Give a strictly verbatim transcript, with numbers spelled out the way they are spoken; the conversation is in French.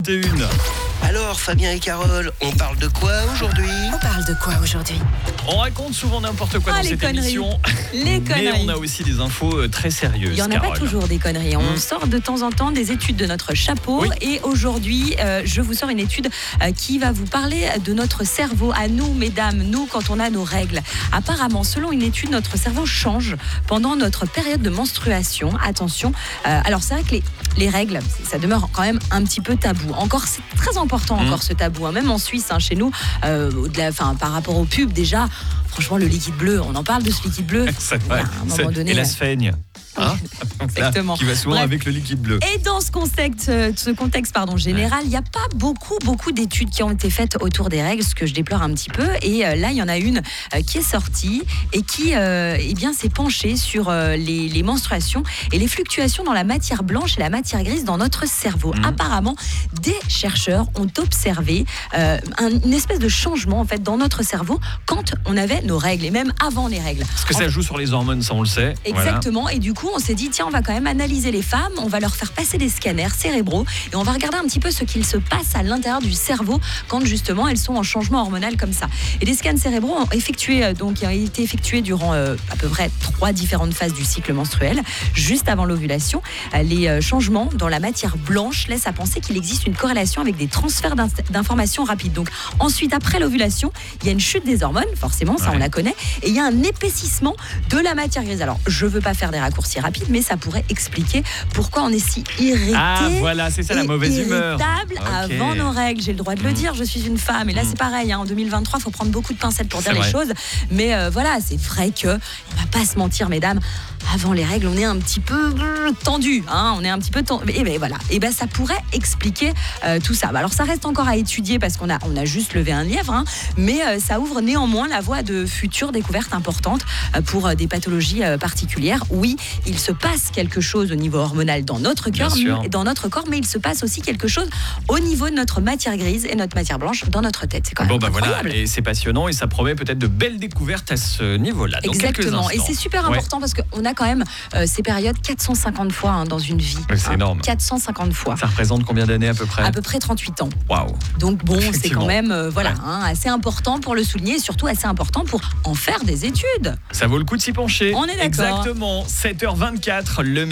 Une. Alors, Fabien et Carole, on parle de quoi aujourd'hui? On parle de quoi aujourd'hui? On raconte souvent n'importe quoi Ah, dans les cette conneries. émission. Les conneries. Mais on a aussi des infos euh, très sérieuses. Il n'y en a Carole. pas toujours des conneries. On Mmh. sort de temps en temps des études de notre chapeau. Oui. Et aujourd'hui, euh, je vous sors une étude euh, qui va vous parler de notre cerveau. À nous, mesdames, nous, quand on a nos règles. Apparemment, selon une étude, notre cerveau change pendant notre période de menstruation. Attention. Euh, alors, c'est vrai que les, les règles, ça demeure quand même un petit peu tabou. Encore, c'est très important, Mmh. encore ce tabou. Hein. Même en Suisse, hein, chez nous, euh, au-delà, enfin, par rapport aux pubs, déjà, franchement, le liquide bleu, on en parle de ce liquide bleu. C'est Il y a vrai. un moment C'est- donné, Et la là. sphaigne. Hein Exactement. Qui va souvent Bref. avec le liquide bleu. Et dans ce contexte, euh, ce contexte pardon, général, il n'y a pas beaucoup, beaucoup d'études qui ont été faites autour des règles, ce que je déplore un petit peu. Et euh, là, il y en a une euh, qui est sortie et qui euh, eh bien, s'est penchée sur euh, les, les menstruations et les fluctuations dans la matière blanche et la matière grise dans notre cerveau. Mmh. Apparemment, des chercheurs ont observé euh, un- une espèce de changement en fait, dans notre cerveau quand on avait nos règles et même avant les règles. Parce que En ça joue sur les hormones, ça on le sait. Exactement, et du coup on s'est dit tiens on va quand même analyser les femmes, on va leur faire passer des scanners cérébraux et on va regarder un petit peu ce qu'il se passe à l'intérieur du cerveau quand justement elles sont en changement hormonal comme ça. Et les scans cérébraux ont effectué euh, donc ont été effectués durant euh, à peu près trois différentes phases du cycle menstruel, juste avant l'ovulation. Euh, les euh, changements dans la matière blanche laissent à penser qu'il existe une corrélation avec des transferts d'in- d'informations rapides. Donc ensuite après l'ovulation, il y a une chute des hormones, forcément ça Ouais. on la connaît, et il y a un épaississement de la matière grise. Alors je veux pas faire des raccourcis rapides, mais ça pourrait expliquer pourquoi on est si irrité. Ah voilà, c'est ça la et mauvaise humeur. irritable Ok. avant nos règles. J'ai le droit de le Mm. dire, je suis une femme. Et là, Mm. c'est pareil, hein, en deux mille vingt-trois, il faut prendre beaucoup de pincettes pour dire C'est les vrai. choses. Mais euh, voilà, c'est vrai que, on va pas se mentir, mesdames, avant les règles, on est un petit peu euh, tendu. Hein, on est un petit peu tendu. Et ben voilà, et ben ça pourrait expliquer euh, tout ça. Bah, alors, ça reste encore à étudier parce qu'on a, on a juste levé un lièvre, hein, mais euh, ça ouvre néanmoins la voie de futures découvertes importantes euh, pour euh, des pathologies euh, particulières. Oui, il se passe quelque chose au niveau hormonal dans notre Bien cœur, sûr. dans notre corps, mais il se passe aussi quelque chose au niveau de notre matière grise et notre matière blanche dans notre tête. C'est quand même Bon bah voilà, incroyable. et c'est passionnant et ça promet peut-être de belles découvertes à ce niveau-là. Dans quelques Exactement. Et instants. c'est super Ouais. important parce qu'on a quand même euh, ces périodes quatre cent cinquante fois hein, dans une vie. Ouais, c'est énorme. quatre cent cinquante fois. Ça représente combien d'années à peu près? À peu près trente-huit ans. Waouh. Donc bon, c'est Effectivement. quand même euh, voilà, Ouais. hein, assez important pour le souligner et surtout assez important pour en faire des études. Ça vaut le coup de s'y pencher. On est d'accord. Exactement. sept heures vingt-quatre, le